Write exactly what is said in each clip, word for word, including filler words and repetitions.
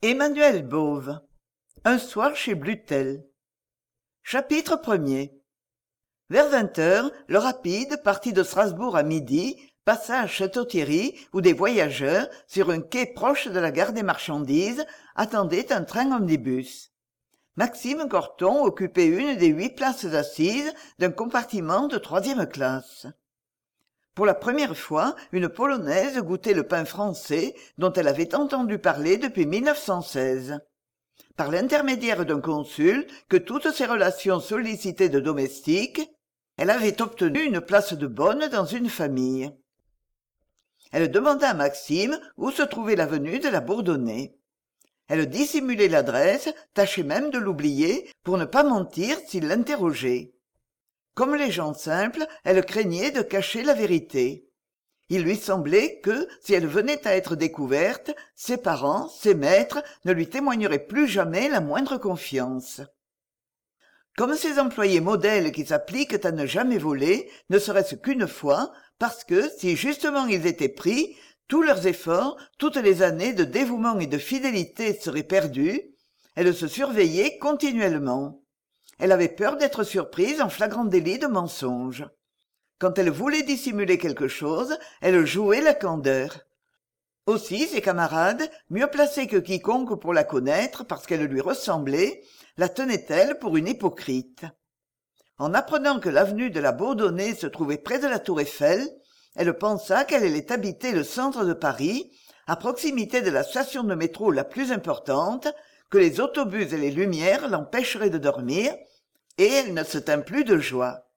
Emmanuel Bauve. Un soir chez Blutel. Chapitre premier. Vers vingt heures, le rapide partit de Strasbourg à midi, passa à Château-Thierry, où des voyageurs, sur un quai proche de la gare des Marchandises, attendaient un train omnibus. Maxime Corton occupait une des huit places assises d'un compartiment de troisième classe. Pour la première fois, une Polonaise goûtait le pain français dont elle avait entendu parler depuis mille neuf cent seize. Par l'intermédiaire d'un consul que toutes ses relations sollicitaient de domestiques, elle avait obtenu une place de bonne dans une famille. Elle demanda à Maxime où se trouvait l'avenue de la Bourdonnais. Elle dissimulait l'adresse, tâchait même de l'oublier pour ne pas mentir s'il l'interrogeait. Comme les gens simples, elle craignait de cacher la vérité. Il lui semblait que, si elle venait à être découverte, ses parents, ses maîtres, ne lui témoigneraient plus jamais la moindre confiance. Comme ces employés modèles qui s'appliquent à ne jamais voler, ne serait-ce qu'une fois, parce que, si justement ils étaient pris, tous leurs efforts, toutes les années de dévouement et de fidélité seraient perdus, elle se surveillait continuellement. Elle avait peur d'être surprise en flagrant délit de mensonge. Quand elle voulait dissimuler quelque chose, elle jouait la candeur. Aussi ses camarades, mieux placés que quiconque pour la connaître parce qu'elle lui ressemblait, la tenaient-elles pour une hypocrite. En apprenant que l'avenue de la Bourdonnais se trouvait près de la Tour Eiffel, elle pensa qu'elle allait habiter le centre de Paris, à proximité de la station de métro la plus importante, que les autobus et les lumières l'empêcheraient de dormir, et elle ne se tint plus de joie.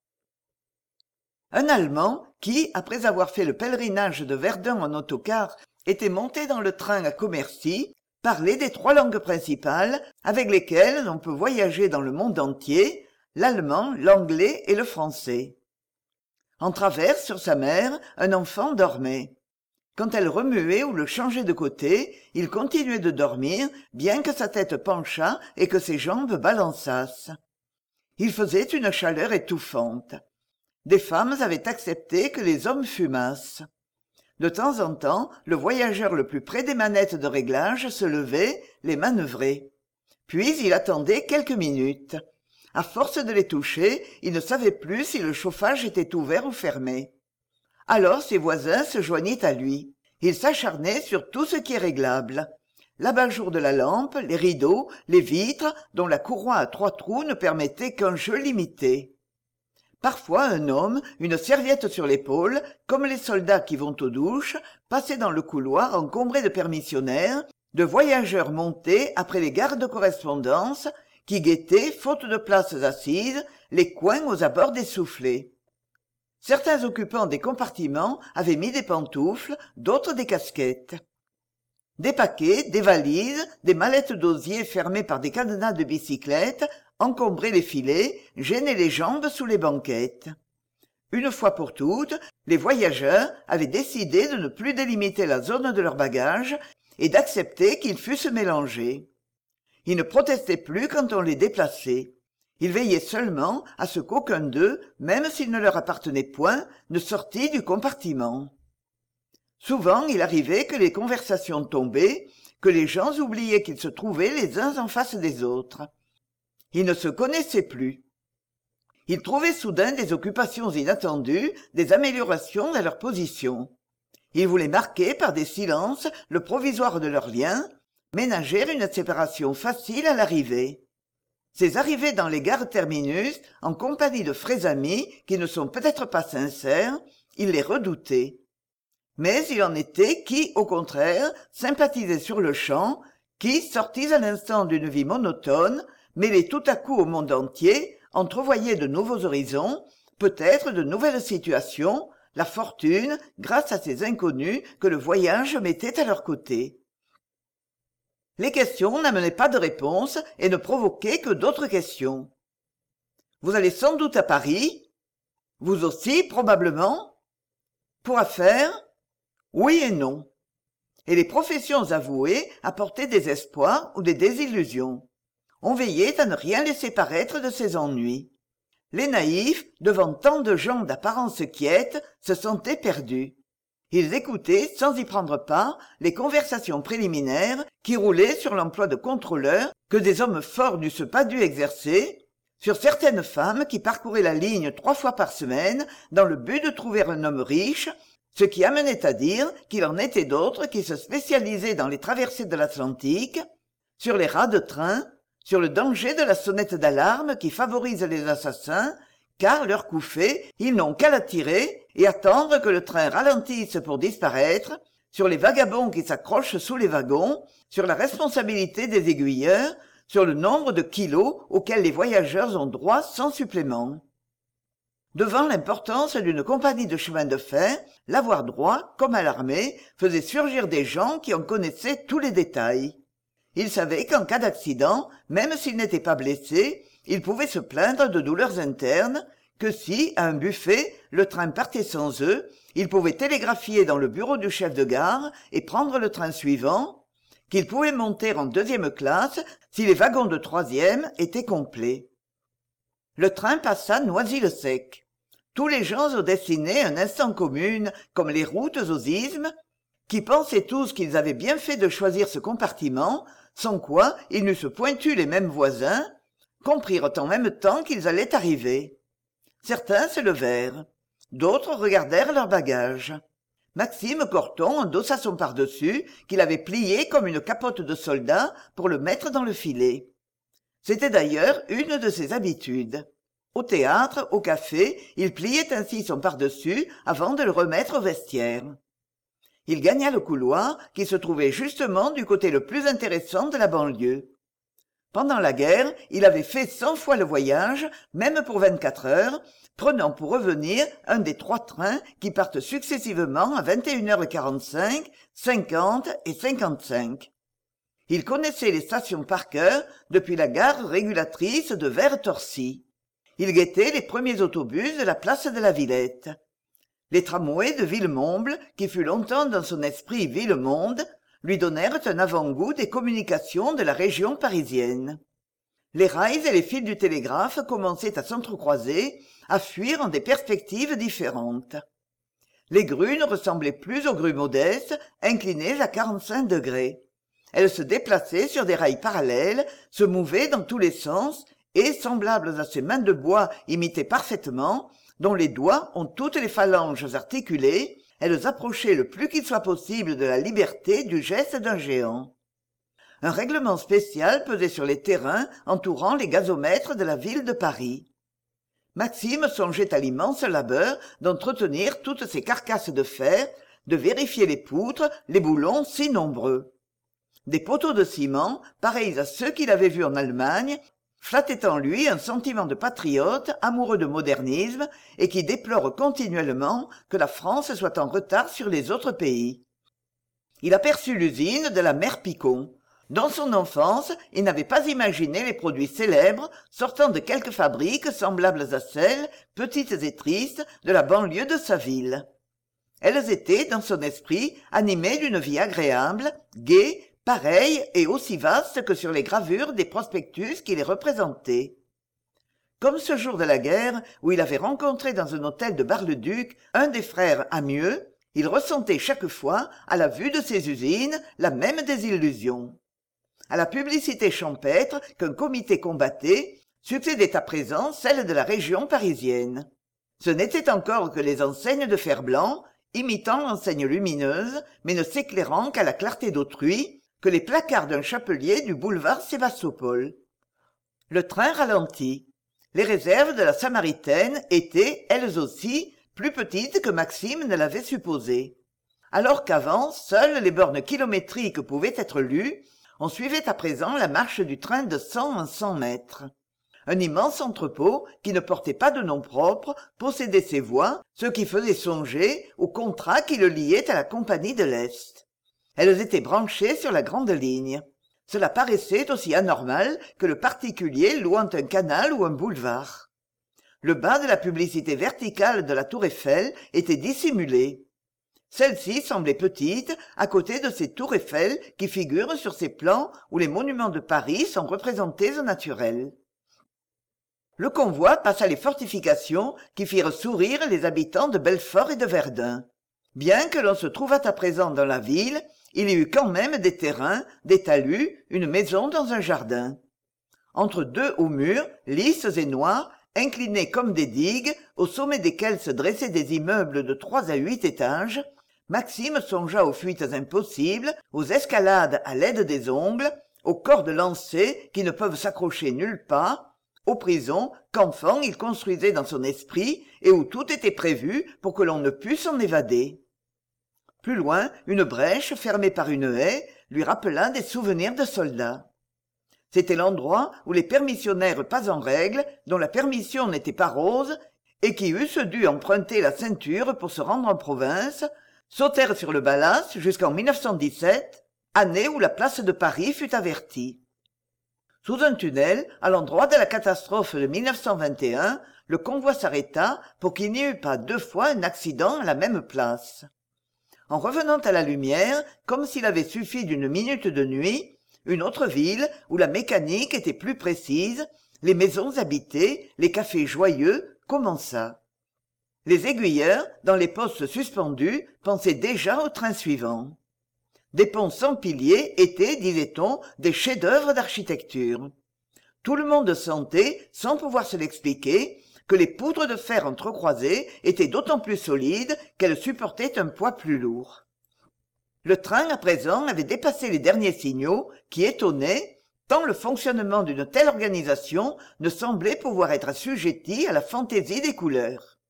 Un Allemand, qui, après avoir fait le pèlerinage de Verdun en autocar, était monté dans le train à Commercy, parlait des trois langues principales avec lesquelles on peut voyager dans le monde entier, l'allemand, l'anglais et le français. En travers, sur sa mère, un enfant dormait. Quand elle remuait ou le changeait de côté, il continuait de dormir, bien que sa tête penchât et que ses jambes balançassent. Il faisait une chaleur étouffante. Des femmes avaient accepté que les hommes fumassent. De temps en temps, le voyageur le plus près des manettes de réglage se levait, les manœuvrait. Puis il attendait quelques minutes. À force de les toucher, il ne savait plus si le chauffage était ouvert ou fermé. Alors ses voisins se joignaient à lui. Il s'acharnait sur tout ce qui est réglable. L'abat-jour de la lampe, les rideaux, les vitres, dont la courroie à trois trous ne permettait qu'un jeu limité. Parfois un homme, une serviette sur l'épaule, comme les soldats qui vont aux douches, passait dans le couloir encombré de permissionnaires, de voyageurs montés après les gares de correspondance, qui guettaient, faute de places assises, les coins aux abords des soufflets. Certains occupants des compartiments avaient mis des pantoufles, d'autres des casquettes. Des paquets, des valises, des mallettes d'osier fermées par des cadenas de bicyclette encombraient les filets, gênaient les jambes sous les banquettes. Une fois pour toutes, les voyageurs avaient décidé de ne plus délimiter la zone de leurs bagages et d'accepter qu'ils fussent mélangés. Ils ne protestaient plus quand on les déplaçait. Ils veillaient seulement à ce qu'aucun d'eux, même s'il ne leur appartenait point, ne sortît du compartiment. Souvent il arrivait que les conversations tombaient, que les gens oubliaient qu'ils se trouvaient les uns en face des autres. Ils ne se connaissaient plus. Ils trouvaient soudain des occupations inattendues, des améliorations à leur position. Ils voulaient marquer par des silences le provisoire de leurs liens, ménager une séparation facile à l'arrivée. Ces arrivées dans les gares terminus, en compagnie de frais amis qui ne sont peut-être pas sincères, ils les redoutaient. Mais il en était qui, au contraire, sympathisaient sur le champ, qui, sortis à l'instant d'une vie monotone, mêlés tout à coup au monde entier, entrevoyaient de nouveaux horizons, peut-être de nouvelles situations, la fortune, grâce à ces inconnus que le voyage mettait à leur côté. Les questions n'amenaient pas de réponse et ne provoquaient que d'autres questions. Vous allez sans doute à Paris? Vous aussi, probablement? Pour affaires? Oui et non. Et les professions avouées apportaient des espoirs ou des désillusions. On veillait à ne rien laisser paraître de ses ennuis. Les naïfs, devant tant de gens d'apparence quiète, se sentaient perdus. Ils écoutaient, sans y prendre part, les conversations préliminaires qui roulaient sur l'emploi de contrôleurs que des hommes forts n'eussent pas dû exercer, sur certaines femmes qui parcouraient la ligne trois fois par semaine dans le but de trouver un homme riche, ce qui amenait à dire qu'il en était d'autres qui se spécialisaient dans les traversées de l'Atlantique, sur les rats de train, sur le danger de la sonnette d'alarme qui favorise les assassins, car leur coup fait, ils n'ont qu'à la tirer et attendre que le train ralentisse pour disparaître, sur les vagabonds qui s'accrochent sous les wagons, sur la responsabilité des aiguilleurs, sur le nombre de kilos auxquels les voyageurs ont droit sans supplément. Devant l'importance d'une compagnie de chemin de fer, l'avoir droit, comme à l'armée, faisait surgir des gens qui en connaissaient tous les détails. Ils savaient qu'en cas d'accident, même s'ils n'étaient pas blessés, ils pouvaient se plaindre de douleurs internes, que si, à un buffet, le train partait sans eux, ils pouvaient télégraphier dans le bureau du chef de gare et prendre le train suivant, qu'ils pouvaient monter en deuxième classe si les wagons de troisième étaient complets. Le train passa Noisy-le-Sec. Tous les gens aux destinées un instant commune, comme les routes aux isthmes, qui pensaient tous qu'ils avaient bien fait de choisir ce compartiment, sans quoi ils n'eussent point eu les mêmes voisins, comprirent en même temps qu'ils allaient arriver. Certains se levèrent. D'autres regardèrent leurs bagages. Maxime Corton endossa son pardessus, qu'il avait plié comme une capote de soldat pour le mettre dans le filet. C'était d'ailleurs une de ses habitudes. Au théâtre, au café, il pliait ainsi son pardessus avant de le remettre au vestiaire. Il gagna le couloir qui se trouvait justement du côté le plus intéressant de la banlieue. Pendant la guerre, il avait fait cent fois le voyage, même pour vingt-quatre heures, prenant pour revenir un des trois trains qui partent successivement à vingt et une heures quarante-cinq, cinquante et cinquante-cinq. Il connaissait les stations par cœur depuis la gare régulatrice de Vert-Torcy. Il guettait les premiers autobus de la place de la Villette. Les tramways de Villemomble, qui fut longtemps dans son esprit Ville-Monde, lui donnèrent un avant-goût des communications de la région parisienne. Les rails et les fils du télégraphe commençaient à s'entrecroiser, à fuir en des perspectives différentes. Les grues ne ressemblaient plus aux grues modestes, inclinées à quarante-cinq degrés. Elles se déplaçaient sur des rails parallèles, se mouvaient dans tous les sens, et, semblables à ces mains de bois imitées parfaitement, dont les doigts ont toutes les phalanges articulées, elles approchaient le plus qu'il soit possible de la liberté du geste d'un géant. Un règlement spécial pesait sur les terrains entourant les gazomètres de la ville de Paris. Maxime songeait à l'immense labeur d'entretenir toutes ces carcasses de fer, de vérifier les poutres, les boulons si nombreux. Des poteaux de ciment, pareils à ceux qu'il avait vus en Allemagne, flattaient en lui un sentiment de patriote amoureux de modernisme et qui déplore continuellement que la France soit en retard sur les autres pays. Il aperçut l'usine de la mère Picon. Dans son enfance, il n'avait pas imaginé les produits célèbres sortant de quelques fabriques semblables à celles, petites et tristes, de la banlieue de sa ville. Elles étaient, dans son esprit, animées d'une vie agréable, gaie, pareille et aussi vaste que sur les gravures des prospectus qui les représentaient. Comme ce jour de la guerre, où il avait rencontré dans un hôtel de Bar-le-Duc un des frères Amieux, il ressentait chaque fois, à la vue de ces usines, la même désillusion. À la publicité champêtre qu'un comité combattait, succédait à présent celle de la région parisienne. Ce n'étaient encore que les enseignes de fer blanc, imitant l'enseigne lumineuse, mais ne s'éclairant qu'à la clarté d'autrui, que les placards d'un chapelier du boulevard Sébastopol. Le train ralentit. Les réserves de la Samaritaine étaient, elles aussi, plus petites que Maxime ne l'avait supposé. Alors qu'avant, seules les bornes kilométriques pouvaient être lues, on suivait à présent la marche du train de cent en cent mètres. Un immense entrepôt, qui ne portait pas de nom propre, possédait ses voies, ce qui faisait songer au contrat qui le liait à la Compagnie de l'Est. Elles étaient branchées sur la grande ligne. Cela paraissait aussi anormal que le particulier louant un canal ou un boulevard. Le bas de la publicité verticale de la tour Eiffel était dissimulé. Celle-ci semblait petite à côté de ces tours Eiffel qui figurent sur ces plans où les monuments de Paris sont représentés au naturel. Le convoi passa les fortifications qui firent sourire les habitants de Belfort et de Verdun. Bien que l'on se trouvât à présent dans la ville, il y eut quand même des terrains, des talus, une maison dans un jardin. Entre deux hauts murs, lisses et noirs, inclinés comme des digues, au sommet desquels se dressaient des immeubles de trois à huit étages, Maxime songea aux fuites impossibles, aux escalades à l'aide des ongles, aux cordes lancées qui ne peuvent s'accrocher nulle part, aux prisons qu'enfant il construisait dans son esprit et où tout était prévu pour que l'on ne pût s'en évader. Plus loin, une brèche fermée par une haie lui rappela des souvenirs de soldats. C'était l'endroit où les permissionnaires pas en règle, dont la permission n'était pas rose, et qui eussent dû emprunter la ceinture pour se rendre en province, sautèrent sur le Ballas jusqu'en mille neuf cent dix-sept, année où la place de Paris fut avertie. Sous un tunnel, à l'endroit de la catastrophe de mille neuf cent vingt et un, le convoi s'arrêta pour qu'il n'y eût pas deux fois un accident à la même place. En revenant à la lumière, comme s'il avait suffi d'une minute de nuit, une autre ville, où la mécanique était plus précise, les maisons habitées, les cafés joyeux, commença. Les aiguilleurs, dans les postes suspendus, pensaient déjà au train suivant. Des ponts sans piliers étaient, disait-on, des chefs-d'œuvre d'architecture. Tout le monde sentait, sans pouvoir se l'expliquer, que les poutres de fer entrecroisées étaient d'autant plus solides qu'elles supportaient un poids plus lourd. Le train, à présent, avait dépassé les derniers signaux qui étonnaient, tant le fonctionnement d'une telle organisation ne semblait pouvoir être assujetti à la fantaisie des couleurs.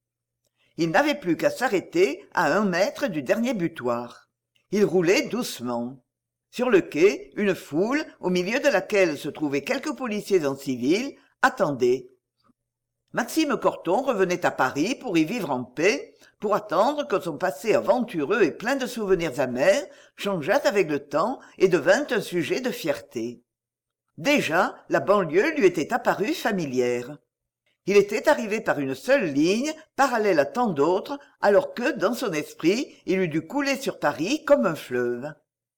Il n'avait plus qu'à s'arrêter à un mètre du dernier butoir. Il roulait doucement. Sur le quai, une foule, au milieu de laquelle se trouvaient quelques policiers en civil, attendait. Maxime Corton revenait à Paris pour y vivre en paix, pour attendre que son passé aventureux et plein de souvenirs amers changeât avec le temps et devint un sujet de fierté. Déjà, la banlieue lui était apparue familière. Il était arrivé par une seule ligne, parallèle à tant d'autres, alors que, dans son esprit, il eût dû couler sur Paris comme un fleuve.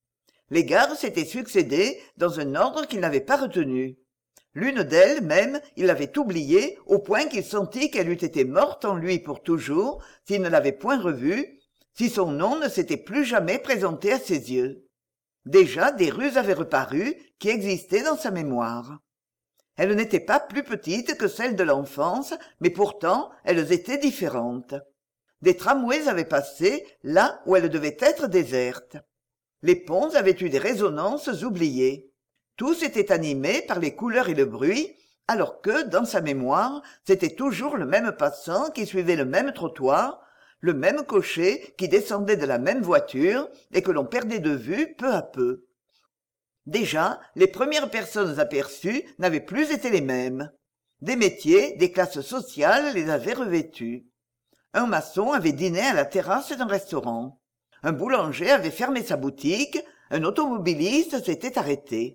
Les gares s'étaient succédé dans un ordre qu'il n'avait pas retenu. L'une d'elles, même, il l'avait oubliée au point qu'il sentit qu'elle eût été morte en lui pour toujours s'il ne l'avait point revue, si son nom ne s'était plus jamais présenté à ses yeux. Déjà des rues avaient reparu qui existaient dans sa mémoire. Elles n'étaient pas plus petites que celles de l'enfance, mais pourtant elles étaient différentes. Des tramways avaient passé là où elles devaient être désertes. Les ponts avaient eu des résonances oubliées. Tout s'était animé par les couleurs et le bruit, alors que, dans sa mémoire, c'était toujours le même passant qui suivait le même trottoir, le même cocher qui descendait de la même voiture et que l'on perdait de vue peu à peu. Déjà, les premières personnes aperçues n'avaient plus été les mêmes. Des métiers, des classes sociales les avaient revêtus. Un maçon avait dîné à la terrasse d'un restaurant. Un boulanger avait fermé sa boutique, un automobiliste s'était arrêté.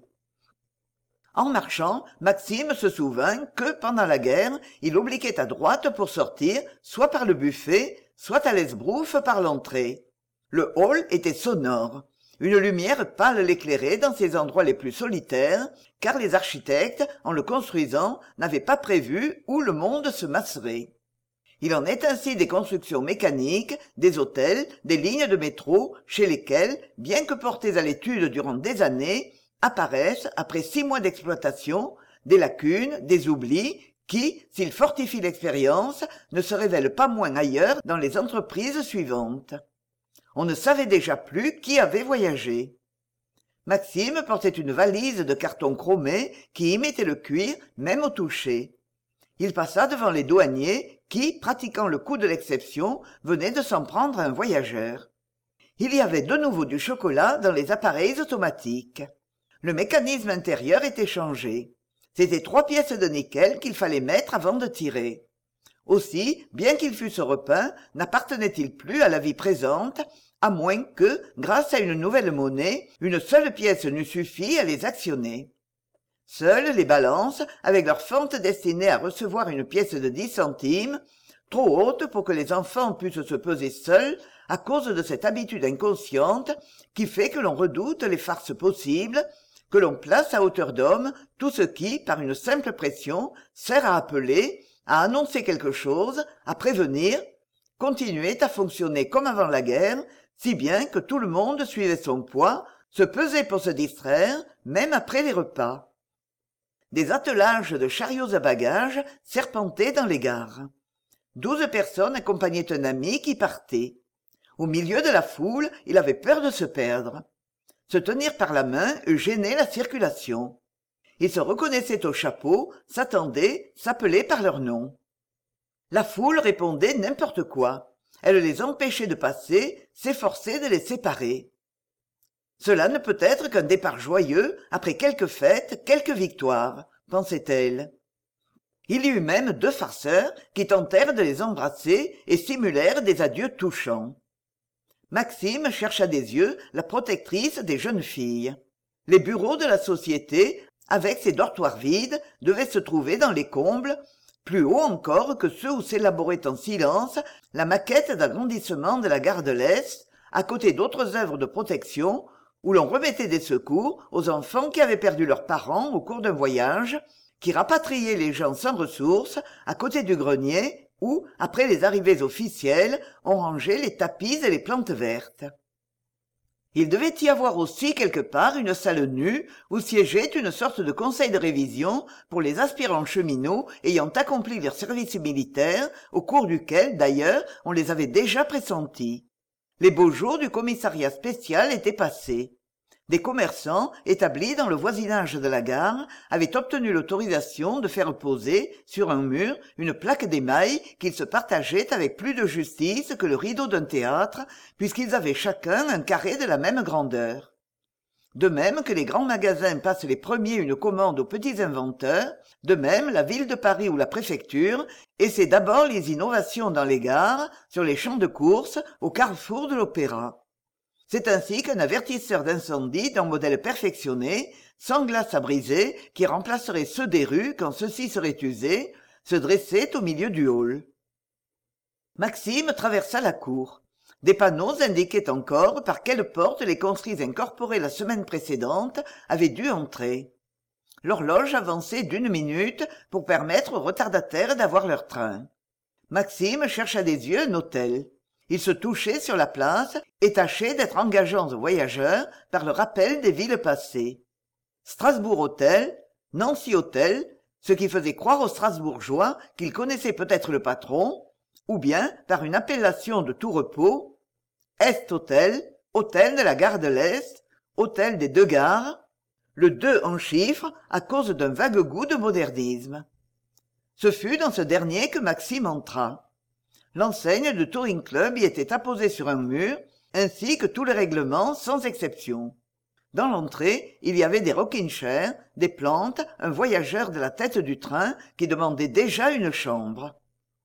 En marchant, Maxime se souvint que, pendant la guerre, il obliquait à droite pour sortir, soit par le buffet, soit à l'esbrouffe par l'entrée. Le hall était sonore. Une lumière pâle l'éclairait dans ses endroits les plus solitaires, car les architectes, en le construisant, n'avaient pas prévu où le monde se masserait. Il en est ainsi des constructions mécaniques, des hôtels, des lignes de métro, chez lesquelles, bien que portées à l'étude durant des années, apparaissent, après six mois d'exploitation, des lacunes, des oublis, qui, s'ils fortifient l'expérience, ne se révèlent pas moins ailleurs dans les entreprises suivantes. On ne savait déjà plus qui avait voyagé. Maxime portait une valise de carton chromé qui imitait le cuir, même au toucher. Il passa devant les douaniers qui, pratiquant le coup de l'exception, venaient de s'en prendre à un voyageur. Il y avait de nouveau du chocolat dans les appareils automatiques. Le mécanisme intérieur était changé. C'étaient trois pièces de nickel qu'il fallait mettre avant de tirer. Aussi, bien qu'ils fussent repeints, n'appartenaient-ils plus à la vie présente, à moins que, grâce à une nouvelle monnaie, une seule pièce n'eût suffi à les actionner. Seules les balances, avec leur fente destinée à recevoir une pièce de dix centimes, trop haute pour que les enfants puissent se peser seuls à cause de cette habitude inconsciente qui fait que l'on redoute les farces possibles, que l'on place à hauteur d'homme tout ce qui, par une simple pression, sert à appeler, à annoncer quelque chose, à prévenir, continuait à fonctionner comme avant la guerre, si bien que tout le monde suivait son poids, se pesait pour se distraire, même après les repas. Des attelages de chariots à bagages serpentaient dans les gares. Douze personnes accompagnaient un ami qui partait. Au milieu de la foule, il avait peur de se perdre. Se tenir par la main eût gêné la circulation. Ils se reconnaissaient au chapeau, s'attendaient, s'appelaient par leur nom. La foule répondait n'importe quoi. Elle les empêchait de passer, s'efforçait de les séparer. Cela ne peut être qu'un départ joyeux après quelques fêtes, quelques victoires, pensait-elle. Il y eut même deux farceurs qui tentèrent de les embrasser et simulèrent des adieux touchants. Maxime chercha des yeux la protectrice des jeunes filles. Les bureaux de la société, avec ses dortoirs vides, devaient se trouver dans les combles, plus haut encore que ceux où s'élaborait en silence la maquette d'agrandissement de la gare de l'Est, à côté d'autres œuvres de protection, où l'on remettait des secours aux enfants qui avaient perdu leurs parents au cours d'un voyage, qui rapatriaient les gens sans ressources à côté du grenier où, après les arrivées officielles, on rangeait les tapis et les plantes vertes. Il devait y avoir aussi quelque part une salle nue où siégeait une sorte de conseil de révision pour les aspirants cheminots ayant accompli leur service militaire, au cours duquel, d'ailleurs, on les avait déjà pressentis. Les beaux jours du commissariat spécial étaient passés. Des commerçants, établis dans le voisinage de la gare, avaient obtenu l'autorisation de faire poser, sur un mur, une plaque d'émail qu'ils se partageaient avec plus de justice que le rideau d'un théâtre, puisqu'ils avaient chacun un carré de la même grandeur. De même que les grands magasins passent les premiers une commande aux petits inventeurs, de même la ville de Paris ou la préfecture essaie d'abord les innovations dans les gares, sur les champs de course, au carrefour de l'opéra. C'est ainsi qu'un avertisseur d'incendie d'un modèle perfectionné, sans glace à briser, qui remplacerait ceux des rues quand ceux-ci seraient usés, se dressait au milieu du hall. Maxime traversa la cour. Des panneaux indiquaient encore par quelle porte les conscrits incorporés la semaine précédente avaient dû entrer. L'horloge avançait d'une minute pour permettre aux retardataires d'avoir leur train. Maxime chercha des yeux un hôtel. Ils se touchaient sur la place et tâchaient d'être engageants aux voyageurs par le rappel des villes passées. Strasbourg Hôtel, Nancy Hôtel, ce qui faisait croire aux Strasbourgeois qu'ils connaissaient peut-être le patron, ou bien, par une appellation de tout repos, Est Hôtel, Hôtel de la gare de l'Est, Hôtel des deux gares, le deux en chiffres à cause d'un vague goût de modernisme. Ce fut dans ce dernier que Maxime entra. L'enseigne de Touring Club y était apposée sur un mur, ainsi que tous les règlements sans exception. Dans l'entrée, il y avait des rocking-chairs, des plantes, un voyageur de la tête du train qui demandait déjà une chambre.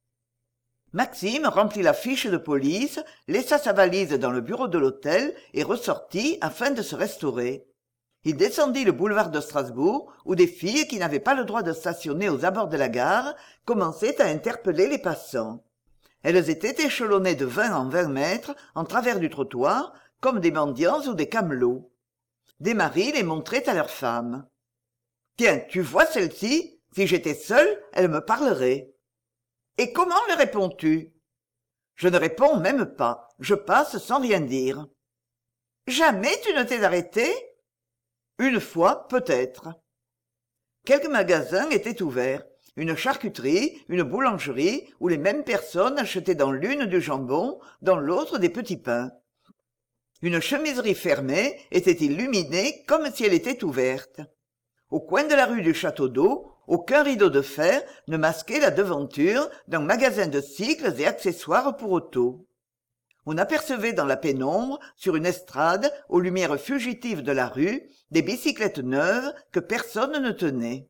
Maxime remplit la fiche de police, laissa sa valise dans le bureau de l'hôtel et ressortit afin de se restaurer. Il descendit le boulevard de Strasbourg, où des filles qui n'avaient pas le droit de stationner aux abords de la gare commençaient à interpeller les passants. Elles étaient échelonnées de vingt en vingt mètres en travers du trottoir, comme des mendiants ou des camelots. Des maris les montraient à leurs femmes. « Tiens, tu vois celle-ci? Si j'étais seule, elle me parlerait. »« Et comment le réponds-tu ?»« Je ne réponds même pas. Je passe sans rien dire. »« Jamais tu ne t'es arrêté ?»« Une fois, peut-être. » Quelques magasins étaient ouverts. Une charcuterie, une boulangerie, où les mêmes personnes achetaient dans l'une du jambon, dans l'autre des petits pains. Une chemiserie fermée était illuminée comme si elle était ouverte. Au coin de la rue du Château d'Eau, aucun rideau de fer ne masquait la devanture d'un magasin de cycles et accessoires pour auto. On apercevait dans la pénombre, sur une estrade, aux lumières fugitives de la rue, des bicyclettes neuves que personne ne tenait.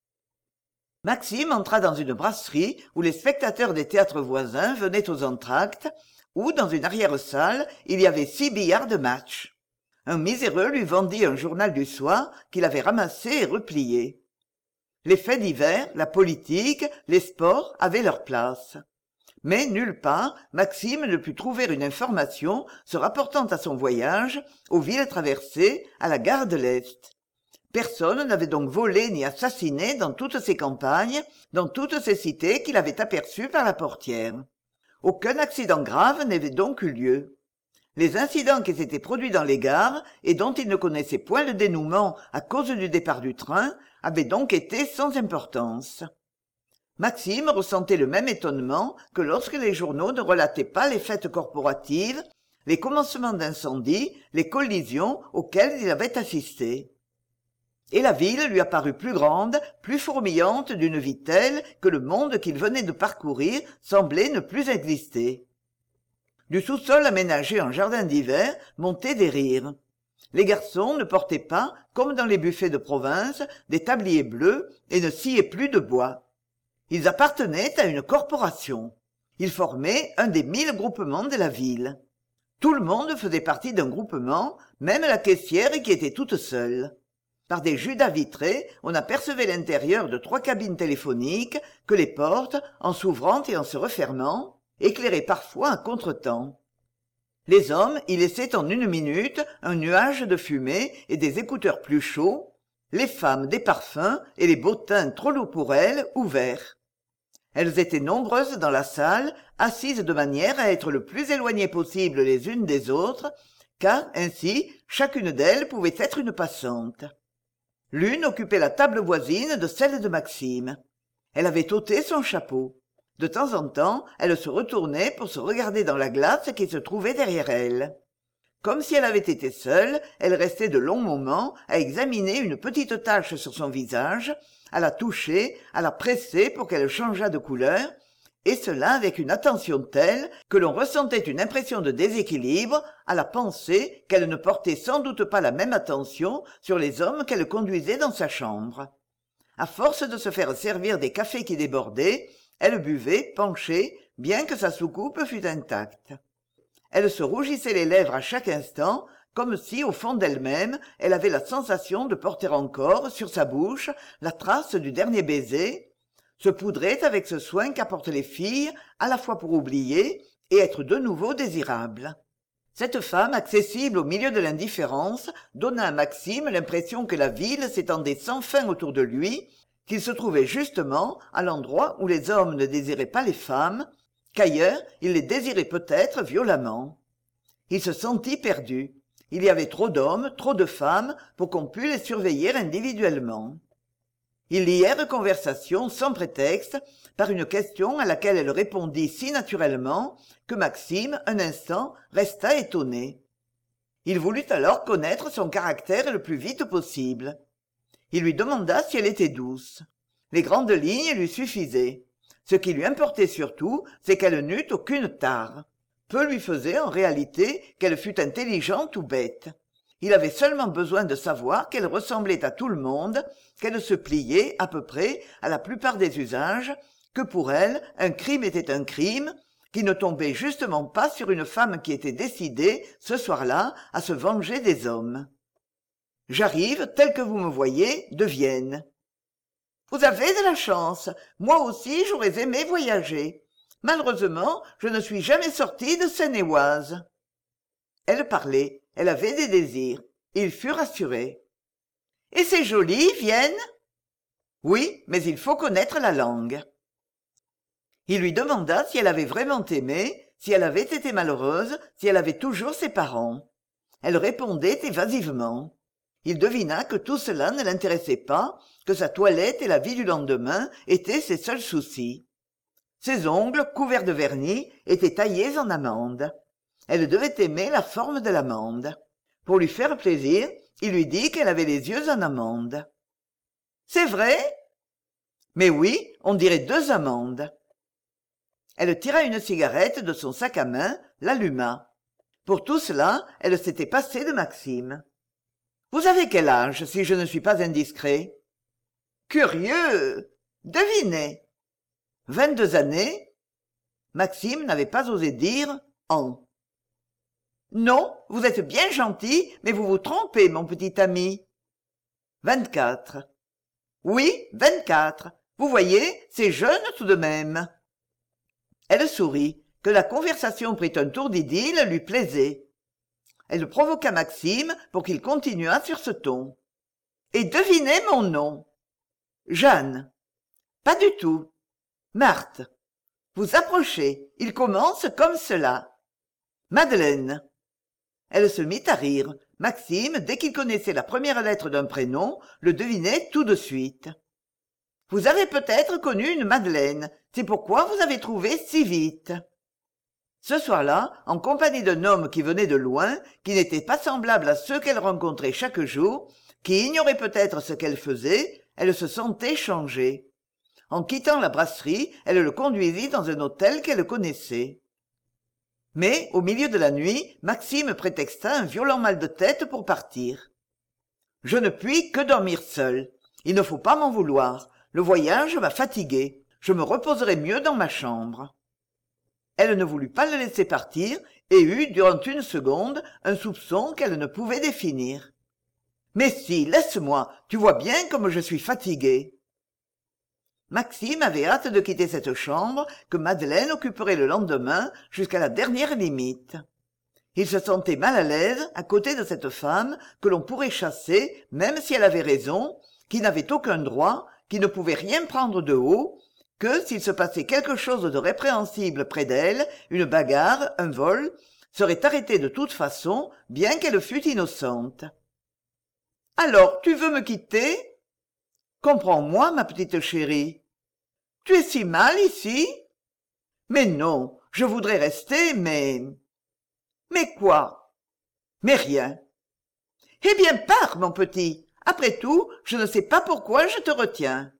Maxime entra dans une brasserie où les spectateurs des théâtres voisins venaient aux entr'actes, où, dans une arrière-salle, il y avait six billards de match. Un miséreux lui vendit un journal du soir qu'il avait ramassé et replié. Les faits divers, la politique, les sports avaient leur place. Mais nulle part, Maxime ne put trouver une information se rapportant à son voyage, aux villes traversées, à la gare de l'Est. Personne n'avait donc volé ni assassiné dans toutes ces campagnes, dans toutes ces cités qu'il avait aperçues par la portière. Aucun accident grave n'avait donc eu lieu. Les incidents qui s'étaient produits dans les gares, et dont il ne connaissait point le dénouement à cause du départ du train, avaient donc été sans importance. Maxime ressentait le même étonnement que lorsque les journaux ne relataient pas les fêtes corporatives, les commencements d'incendies, les collisions auxquelles il avait assisté. Et la ville lui apparut plus grande, plus fourmillante d'une vie telle que le monde qu'il venait de parcourir semblait ne plus exister. Du sous-sol aménagé en jardin d'hiver montaient des rires. Les garçons ne portaient pas, comme dans les buffets de province, des tabliers bleus et ne sciaient plus de bois. Ils appartenaient à une corporation. Ils formaient un des mille groupements de la ville. Tout le monde faisait partie d'un groupement, même la caissière qui était toute seule. Par des judas vitrés, on apercevait l'intérieur de trois cabines téléphoniques que les portes, en s'ouvrant et en se refermant, éclairaient parfois à contretemps. Les hommes y laissaient en une minute un nuage de fumée et des écouteurs plus chauds, les femmes des parfums et les bottins trop lourds pour elles ouverts. Elles étaient nombreuses dans la salle, assises de manière à être le plus éloignées possible les unes des autres, car ainsi chacune d'elles pouvait être une passante. L'une occupait la table voisine de celle de Maxime. Elle avait ôté son chapeau. De temps en temps, elle se retournait pour se regarder dans la glace qui se trouvait derrière elle. Comme si elle avait été seule, elle restait de longs moments à examiner une petite tache sur son visage, à la toucher, à la presser pour qu'elle changeât de couleur, et cela avec une attention telle que l'on ressentait une impression de déséquilibre à la pensée qu'elle ne portait sans doute pas la même attention sur les hommes qu'elle conduisait dans sa chambre. À force de se faire servir des cafés qui débordaient, elle buvait, penchée, bien que sa soucoupe fût intacte. Elle se rougissait les lèvres à chaque instant, comme si, au fond d'elle-même, elle avait la sensation de porter encore, sur sa bouche, la trace du dernier baiser, se poudrait avec ce soin qu'apportent les filles, à la fois pour oublier et être de nouveau désirable. Cette femme, accessible au milieu de l'indifférence, donna à Maxime l'impression que la ville s'étendait sans fin autour de lui, qu'il se trouvait justement à l'endroit où les hommes ne désiraient pas les femmes, qu'ailleurs il les désirait peut-être violemment. Il se sentit perdu. Il y avait trop d'hommes, trop de femmes, pour qu'on pût les surveiller individuellement. Ils lièrent conversation sans prétexte, par une question à laquelle elle répondit si naturellement que Maxime, un instant, resta étonné. Il voulut alors connaître son caractère le plus vite possible. Il lui demanda si elle était douce. Les grandes lignes lui suffisaient. Ce qui lui importait surtout, c'est qu'elle n'eût aucune tare. Peu lui faisait en réalité qu'elle fût intelligente ou bête. Il avait seulement besoin de savoir qu'elle ressemblait à tout le monde, qu'elle se pliait, à peu près, à la plupart des usages, que pour elle, un crime était un crime, qui ne tombait justement pas sur une femme qui était décidée, ce soir-là, à se venger des hommes. « J'arrive, tel que vous me voyez, de Vienne. »« Vous avez de la chance. Moi aussi, j'aurais aimé voyager. Malheureusement, je ne suis jamais sortie de Seine-et-Oise. » Elle parlait, elle avait des désirs. Il fut rassuré. « Et c'est joli, Vienne ?»« Oui, mais il faut connaître la langue. » Il lui demanda si elle avait vraiment aimé, si elle avait été malheureuse, si elle avait toujours ses parents. Elle répondait évasivement. Il devina que tout cela ne l'intéressait pas, que sa toilette et la vie du lendemain étaient ses seuls soucis. Ses ongles, couverts de vernis, étaient taillés en amande. Elle devait aimer la forme de l'amande. Pour lui faire plaisir, il lui dit qu'elle avait les yeux en amande. « C'est vrai ?»« Mais oui, on dirait deux amandes. » Elle tira une cigarette de son sac à main, l'alluma. Pour tout cela, elle s'était passée de Maxime. « Vous avez quel âge, si je ne suis pas indiscret ?»« Curieux ! Devinez !»« Vingt-deux années ?» Maxime n'avait pas osé dire « ans ». « Non, vous êtes bien gentil, mais vous vous trompez, mon petit ami. »« Vingt-quatre. »« Oui, vingt-quatre. Vous voyez, c'est jeune tout de même. » Elle sourit. Que la conversation prit un tour d'idylle lui plaisait. Elle provoqua Maxime pour qu'il continuât sur ce ton. « Et devinez mon nom. »« Jeanne. »« Pas du tout. »« Marthe. » Vous approchez. Il commence comme cela. Madeleine. Elle se mit à rire. Maxime, dès qu'il connaissait la première lettre d'un prénom, le devinait tout de suite. Vous avez peut-être connu une Madeleine. C'est pourquoi vous avez trouvé si vite. Ce soir-là, en compagnie d'un homme qui venait de loin, qui n'était pas semblable à ceux qu'elle rencontrait chaque jour, qui ignorait peut-être ce qu'elle faisait, elle se sentait changée. En quittant la brasserie, elle le conduisit dans un hôtel qu'elle connaissait. Mais, au milieu de la nuit, Maxime prétexta un violent mal de tête pour partir. « Je ne puis que dormir seul. Il ne faut pas m'en vouloir. Le voyage m'a fatigué. Je me reposerai mieux dans ma chambre. » Elle ne voulut pas le laisser partir et eut, durant une seconde, un soupçon qu'elle ne pouvait définir. « Mais si, laisse-moi, tu vois bien comme je suis fatiguée. » Maxime avait hâte de quitter cette chambre que Madeleine occuperait le lendemain jusqu'à la dernière limite. Il se sentait mal à l'aise à côté de cette femme que l'on pourrait chasser même si elle avait raison, qui n'avait aucun droit, qui ne pouvait rien prendre de haut, que s'il se passait quelque chose de répréhensible près d'elle, une bagarre, un vol, serait arrêté de toute façon, bien qu'elle fût innocente. « Alors, tu veux me quitter ? Comprends-moi, ma petite chérie. Tu es si mal ici ? Mais non, je voudrais rester, mais... Mais quoi ? Mais rien. Eh bien, pars, mon petit. Après tout, je ne sais pas pourquoi je te retiens.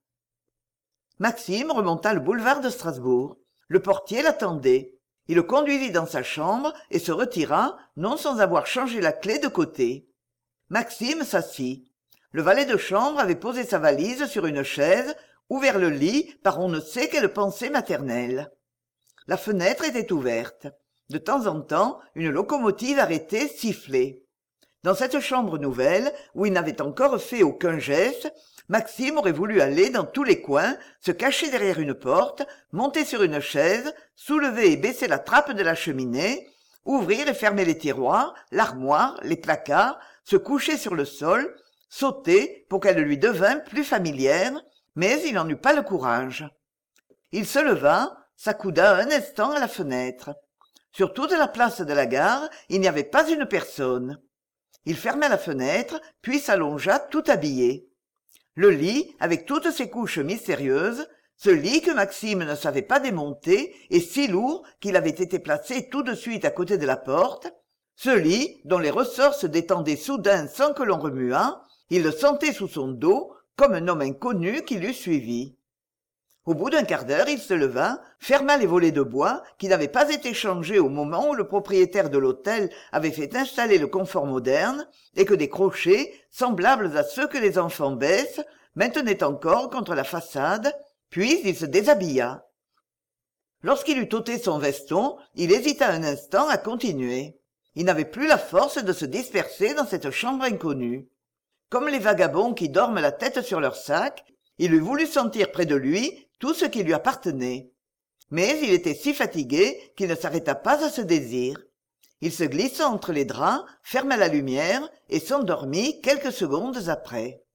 Maxime remonta le boulevard de Strasbourg. Le portier l'attendait. Il le conduisit dans sa chambre et se retira, non sans avoir changé la clé de côté. Maxime s'assit. Le valet de chambre avait posé sa valise sur une chaise, ouvert le lit par on ne sait quelle pensée maternelle. La fenêtre était ouverte. De temps en temps, une locomotive arrêtée sifflait. Dans cette chambre nouvelle, où il n'avait encore fait aucun geste, Maxime aurait voulu aller dans tous les coins, se cacher derrière une porte, monter sur une chaise, soulever et baisser la trappe de la cheminée, ouvrir et fermer les tiroirs, l'armoire, les placards, se coucher sur le sol, sauter pour qu'elle lui devînt plus familière, mais il n'en eut pas le courage. Il se leva, s'accouda un instant à la fenêtre. Sur toute la place de la gare, il n'y avait pas une personne. Il ferma la fenêtre, puis s'allongea tout habillé. Le lit, avec toutes ses couches mystérieuses, ce lit que Maxime ne savait pas démonter et si lourd qu'il avait été placé tout de suite à côté de la porte, ce lit, dont les ressorts se détendaient soudain sans que l'on remuât, il le sentait sous son dos, comme un homme inconnu qui l'eût suivi. Au bout d'un quart d'heure, il se leva, ferma les volets de bois, qui n'avaient pas été changés au moment où le propriétaire de l'hôtel avait fait installer le confort moderne, et que des crochets, semblables à ceux que les enfants baissent, maintenaient encore contre la façade, puis il se déshabilla. Lorsqu'il eut ôté son veston, il hésita un instant à continuer. Il n'avait plus la force de se disperser dans cette chambre inconnue. Comme les vagabonds qui dorment la tête sur leur sac, il eût voulu sentir près de lui tout ce qui lui appartenait. Mais il était si fatigué qu'il ne s'arrêta pas à ce désir. Il se glissa entre les draps, ferma la lumière et s'endormit quelques secondes après.